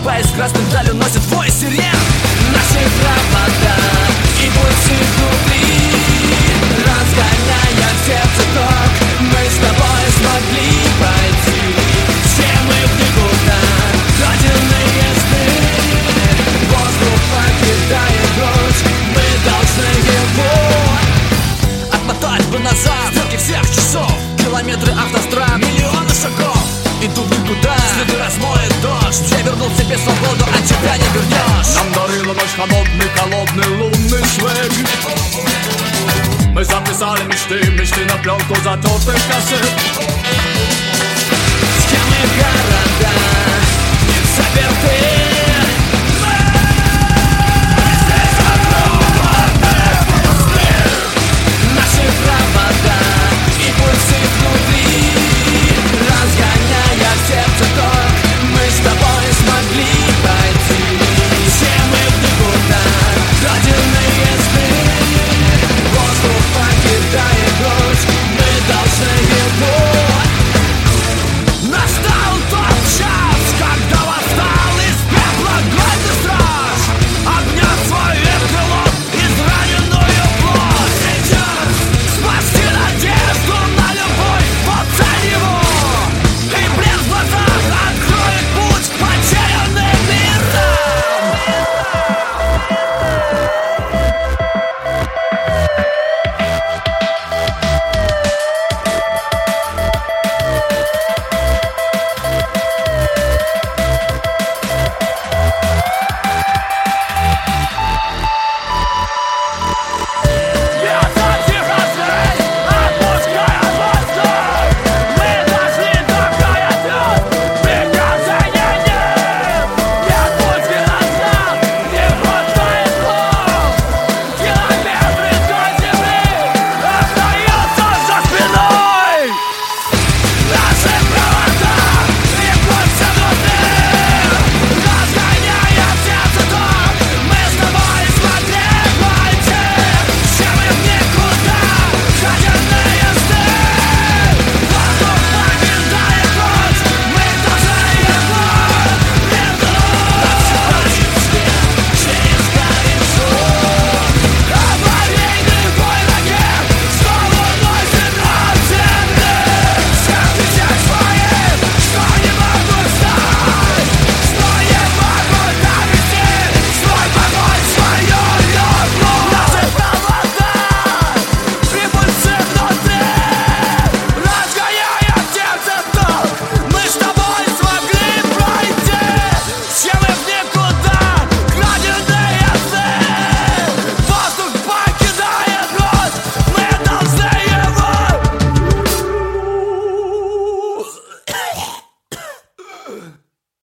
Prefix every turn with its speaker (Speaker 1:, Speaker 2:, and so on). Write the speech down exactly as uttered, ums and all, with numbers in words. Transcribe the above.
Speaker 1: поезд красным далью носит вой сирен. Наши провода и пульсы внутри, разгоняя в сердце ток, мы с тобой смогли пойти. Все мы в никуда, родинные сны, воздух покидает грудь, мы должны его отмотать бы назад. Стрелки всех часов, километры автострад, миллионы шагов идут в никуда, следы размоет дождь. Я вернул себе свободу, а тебя не вернешь.
Speaker 2: Нам дарила ночь холодный, холодный лунный свет. Мы записали мечты, мечты на пленку затертых кассет.
Speaker 1: Схемы города не заперты,